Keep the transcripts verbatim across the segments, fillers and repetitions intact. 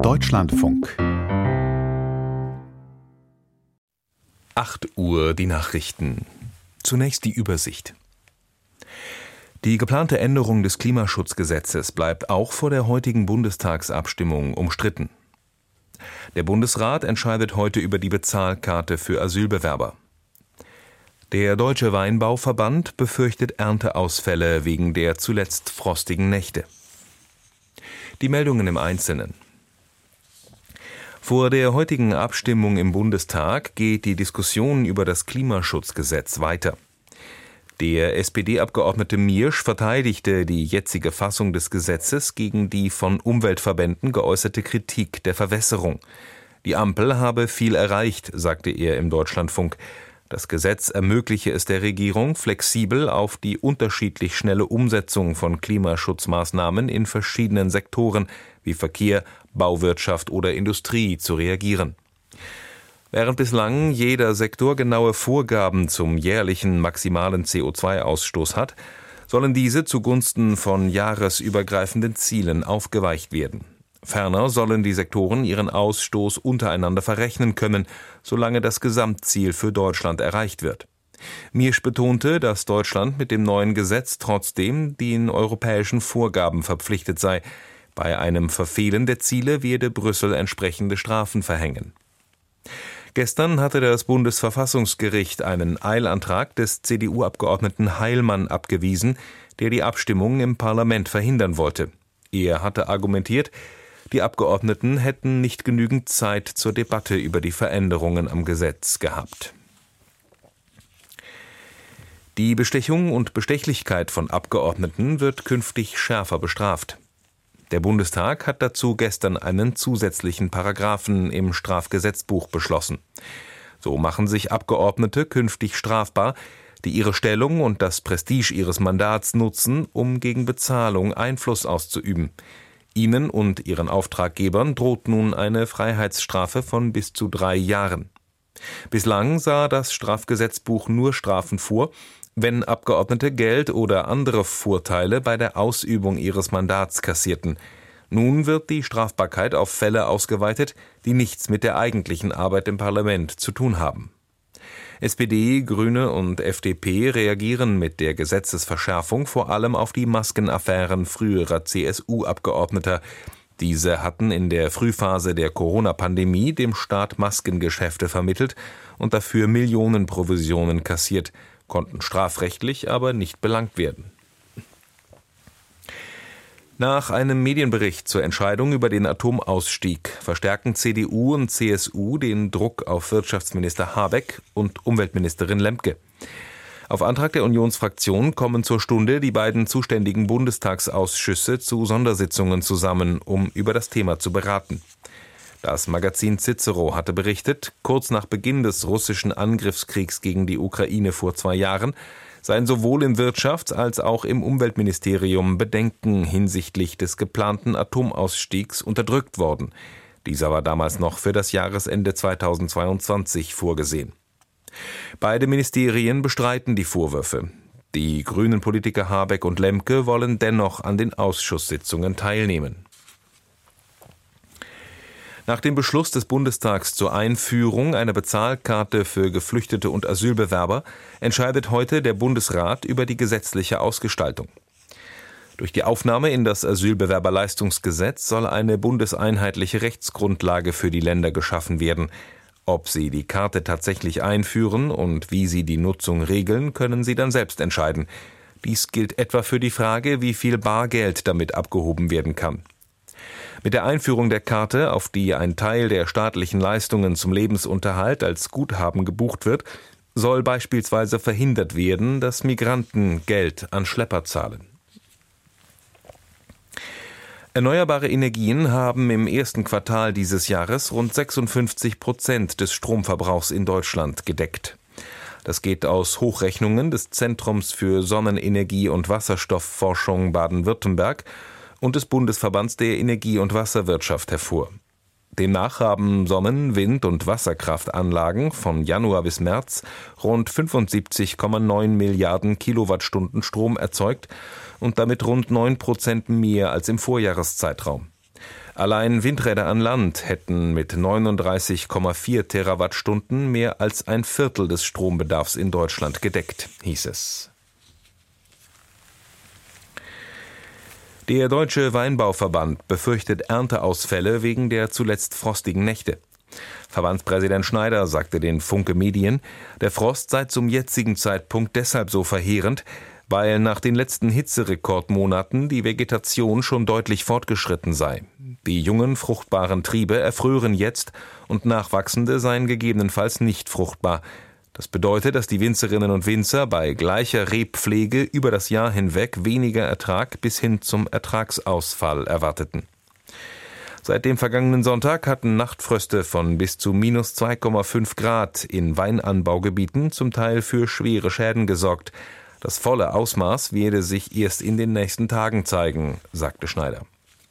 Deutschlandfunk. acht Uhr die Nachrichten. Zunächst die Übersicht. Die geplante Änderung des Klimaschutzgesetzes bleibt auch vor der heutigen Bundestagsabstimmung umstritten. Der Bundesrat entscheidet heute über die Bezahlkarte für Asylbewerber. Der Deutsche Weinbauverband befürchtet Ernteausfälle wegen der zuletzt frostigen Nächte. Die Meldungen im Einzelnen. Vor der heutigen Abstimmung im Bundestag geht die Diskussion über das Klimaschutzgesetz weiter. Der S P D-Abgeordnete Miersch verteidigte die jetzige Fassung des Gesetzes gegen die von Umweltverbänden geäußerte Kritik der Verwässerung. Die Ampel habe viel erreicht, sagte er im Deutschlandfunk. Das Gesetz ermögliche es der Regierung, flexibel auf die unterschiedlich schnelle Umsetzung von Klimaschutzmaßnahmen in verschiedenen Sektoren wie Verkehr, Bauwirtschaft oder Industrie zu reagieren. Während bislang jeder Sektor genaue Vorgaben zum jährlichen maximalen C O zwei Ausstoß hat, sollen diese zugunsten von jahresübergreifenden Zielen aufgeweicht werden. Ferner sollen die Sektoren ihren Ausstoß untereinander verrechnen können, solange das Gesamtziel für Deutschland erreicht wird. Miersch betonte, dass Deutschland mit dem neuen Gesetz trotzdem den europäischen Vorgaben verpflichtet sei. Bei einem Verfehlen der Ziele werde Brüssel entsprechende Strafen verhängen. Gestern hatte das Bundesverfassungsgericht einen Eilantrag des C D U-Abgeordneten Heilmann abgewiesen, der die Abstimmung im Parlament verhindern wollte. Er hatte argumentiert, die Abgeordneten hätten nicht genügend Zeit zur Debatte über die Veränderungen am Gesetz gehabt. Die Bestechung und Bestechlichkeit von Abgeordneten wird künftig schärfer bestraft. Der Bundestag hat dazu gestern einen zusätzlichen Paragraphen im Strafgesetzbuch beschlossen. So machen sich Abgeordnete künftig strafbar, die ihre Stellung und das Prestige ihres Mandats nutzen, um gegen Bezahlung Einfluss auszuüben. Ihnen und ihren Auftraggebern droht nun eine Freiheitsstrafe von bis zu drei Jahren. Bislang sah das Strafgesetzbuch nur Strafen vor, wenn Abgeordnete Geld oder andere Vorteile bei der Ausübung ihres Mandats kassierten. Nun wird die Strafbarkeit auf Fälle ausgeweitet, die nichts mit der eigentlichen Arbeit im Parlament zu tun haben. S P D, Grüne und F D P reagieren mit der Gesetzesverschärfung vor allem auf die Maskenaffären früherer C S U-Abgeordneter. Diese hatten in der Frühphase der Corona-Pandemie dem Staat Maskengeschäfte vermittelt und dafür Millionenprovisionen kassiert, konnten strafrechtlich aber nicht belangt werden. Nach einem Medienbericht zur Entscheidung über den Atomausstieg verstärken C D U und C S U den Druck auf Wirtschaftsminister Habeck und Umweltministerin Lemke. Auf Antrag der Unionsfraktion kommen zur Stunde die beiden zuständigen Bundestagsausschüsse zu Sondersitzungen zusammen, um über das Thema zu beraten. Das Magazin Cicero hatte berichtet, kurz nach Beginn des russischen Angriffskriegs gegen die Ukraine vor zwei Jahren seien sowohl im Wirtschafts- als auch im Umweltministerium Bedenken hinsichtlich des geplanten Atomausstiegs unterdrückt worden. Dieser war damals noch für das Jahresende zweitausendzweiundzwanzig vorgesehen. Beide Ministerien bestreiten die Vorwürfe. Die grünen Politiker Habeck und Lemke wollen dennoch an den Ausschusssitzungen teilnehmen. Nach dem Beschluss des Bundestags zur Einführung einer Bezahlkarte für Geflüchtete und Asylbewerber entscheidet heute der Bundesrat über die gesetzliche Ausgestaltung. Durch die Aufnahme in das Asylbewerberleistungsgesetz soll eine bundeseinheitliche Rechtsgrundlage für die Länder geschaffen werden. Ob sie die Karte tatsächlich einführen und wie sie die Nutzung regeln, können sie dann selbst entscheiden. Dies gilt etwa für die Frage, wie viel Bargeld damit abgehoben werden kann. Mit der Einführung der Karte, auf die ein Teil der staatlichen Leistungen zum Lebensunterhalt als Guthaben gebucht wird, soll beispielsweise verhindert werden, dass Migranten Geld an Schlepper zahlen. Erneuerbare Energien haben im ersten Quartal dieses Jahres rund sechsundfünfzig Prozent des Stromverbrauchs in Deutschland gedeckt. Das geht aus Hochrechnungen des Zentrums für Sonnenenergie und Wasserstoffforschung Baden-Württemberg und des Bundesverbands der Energie- und Wasserwirtschaft hervor. Demnach haben Sonnen-, Wind- und Wasserkraftanlagen von Januar bis März rund fünfundsiebzig Komma neun Milliarden Kilowattstunden Strom erzeugt und damit rund neun Prozent mehr als im Vorjahreszeitraum. Allein Windräder an Land hätten mit neununddreißig Komma vier Terawattstunden mehr als ein Viertel des Strombedarfs in Deutschland gedeckt, hieß es. Der Deutsche Weinbauverband befürchtet Ernteausfälle wegen der zuletzt frostigen Nächte. Verbandspräsident Schneider sagte den Funke Medien, der Frost sei zum jetzigen Zeitpunkt deshalb so verheerend, weil nach den letzten Hitzerekordmonaten die Vegetation schon deutlich fortgeschritten sei. Die jungen, fruchtbaren Triebe erfrören jetzt und nachwachsende seien gegebenenfalls nicht fruchtbar. Das bedeutet, dass die Winzerinnen und Winzer bei gleicher Rebpflege über das Jahr hinweg weniger Ertrag bis hin zum Ertragsausfall erwarteten. Seit dem vergangenen Sonntag hatten Nachtfröste von bis zu minus zwei Komma fünf Grad in Weinanbaugebieten zum Teil für schwere Schäden gesorgt. Das volle Ausmaß werde sich erst in den nächsten Tagen zeigen, sagte Schneider.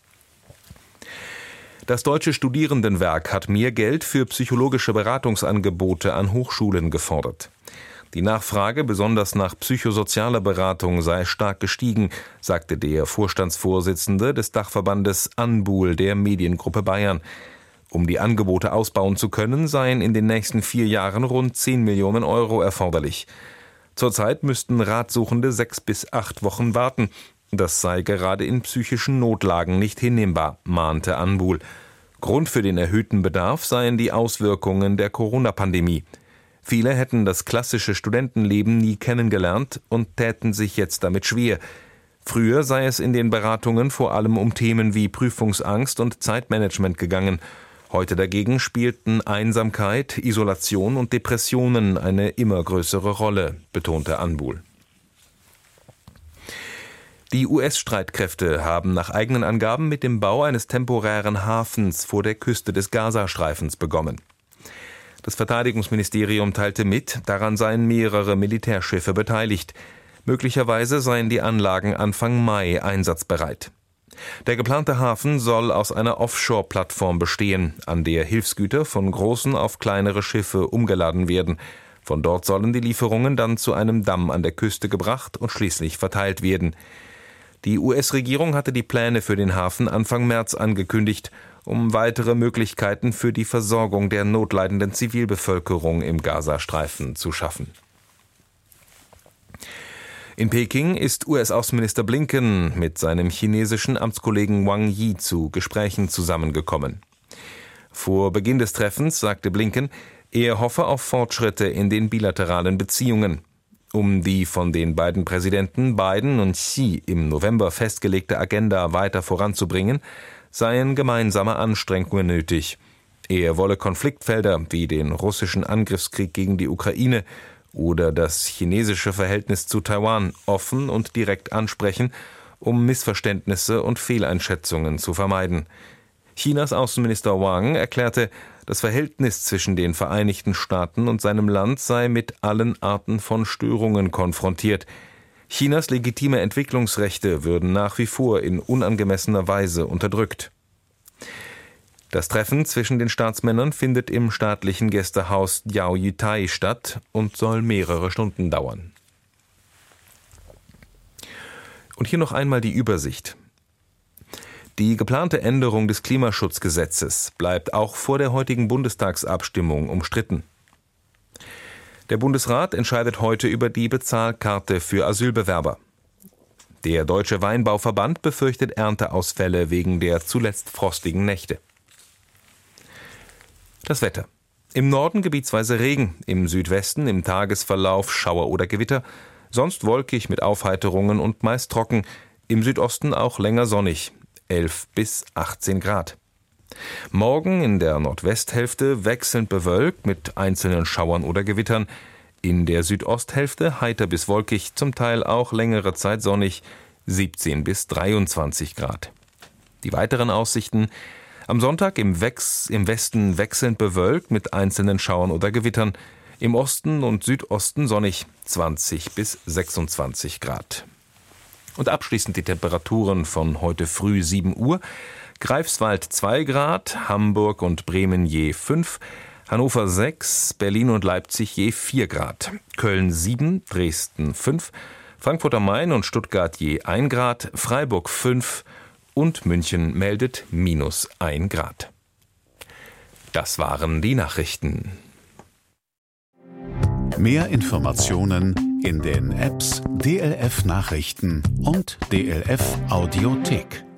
Das Deutsche Studierendenwerk hat mehr Geld für psychologische Beratungsangebote an Hochschulen gefordert. Die Nachfrage, besonders nach psychosozialer Beratung, sei stark gestiegen, sagte der Vorstandsvorsitzende des Dachverbandes Anbul der Mediengruppe Bayern. Um die Angebote ausbauen zu können, seien in den nächsten vier Jahren rund zehn Millionen Euro erforderlich. Zurzeit müssten Ratsuchende sechs bis acht Wochen warten. Das sei gerade in psychischen Notlagen nicht hinnehmbar, mahnte Anbul. Grund für den erhöhten Bedarf seien die Auswirkungen der Corona-Pandemie. Viele hätten das klassische Studentenleben nie kennengelernt und täten sich jetzt damit schwer. Früher sei es in den Beratungen vor allem um Themen wie Prüfungsangst und Zeitmanagement gegangen. Heute dagegen spielten Einsamkeit, Isolation und Depressionen eine immer größere Rolle, betonte Anbul. Die U S-Streitkräfte haben nach eigenen Angaben mit dem Bau eines temporären Hafens vor der Küste des Gazastreifens begonnen. Das Verteidigungsministerium teilte mit, daran seien mehrere Militärschiffe beteiligt. Möglicherweise seien die Anlagen Anfang Mai einsatzbereit. Der geplante Hafen soll aus einer Offshore-Plattform bestehen, an der Hilfsgüter von großen auf kleinere Schiffe umgeladen werden. Von dort sollen die Lieferungen dann zu einem Damm an der Küste gebracht und schließlich verteilt werden. Die U S-Regierung hatte die Pläne für den Hafen Anfang März angekündigt, um weitere Möglichkeiten für die Versorgung der notleidenden Zivilbevölkerung im Gazastreifen zu schaffen. In Peking ist U S-Außenminister Blinken mit seinem chinesischen Amtskollegen Wang Yi zu Gesprächen zusammengekommen. Vor Beginn des Treffens sagte Blinken, er hoffe auf Fortschritte in den bilateralen Beziehungen. Um die von den beiden Präsidenten Biden und Xi im November festgelegte Agenda weiter voranzubringen, seien gemeinsame Anstrengungen nötig. Er wolle Konfliktfelder wie den russischen Angriffskrieg gegen die Ukraine oder das chinesische Verhältnis zu Taiwan offen und direkt ansprechen, um Missverständnisse und Fehleinschätzungen zu vermeiden. Chinas Außenminister Wang erklärte, das Verhältnis zwischen den Vereinigten Staaten und seinem Land sei mit allen Arten von Störungen konfrontiert. Chinas legitime Entwicklungsrechte würden nach wie vor in unangemessener Weise unterdrückt. Das Treffen zwischen den Staatsmännern findet im staatlichen Gästehaus Diaoyutai statt und soll mehrere Stunden dauern. Und hier noch einmal die Übersicht. Die geplante Änderung des Klimaschutzgesetzes bleibt auch vor der heutigen Bundestagsabstimmung umstritten. Der Bundesrat entscheidet heute über die Bezahlkarte für Asylbewerber. Der Deutsche Weinbauverband befürchtet Ernteausfälle wegen der zuletzt frostigen Nächte. Das Wetter. Im Norden gebietsweise Regen, im Südwesten im Tagesverlauf Schauer oder Gewitter, sonst wolkig mit Aufheiterungen und meist trocken, im Südosten auch länger sonnig, elf bis achtzehn Grad. Morgen in der Nordwesthälfte wechselnd bewölkt mit einzelnen Schauern oder Gewittern, in der Südosthälfte heiter bis wolkig, zum Teil auch längere Zeit sonnig, siebzehn bis dreiundzwanzig Grad. Die weiteren Aussichten: am Sonntag im, Wex, im Westen wechselnd bewölkt mit einzelnen Schauern oder Gewittern, im Osten und Südosten sonnig, zwanzig bis sechsundzwanzig Grad. Und abschließend die Temperaturen von heute früh sieben Uhr. Greifswald zwei Grad, Hamburg und Bremen je fünf, Hannover sechs, Berlin und Leipzig je vier Grad, Köln sieben, Dresden fünf, Frankfurt am Main und Stuttgart je ein Grad, Freiburg fünf und München meldet minus ein Grad. Das waren die Nachrichten. Mehr Informationen in den Apps D L F Nachrichten und D L F Audiothek.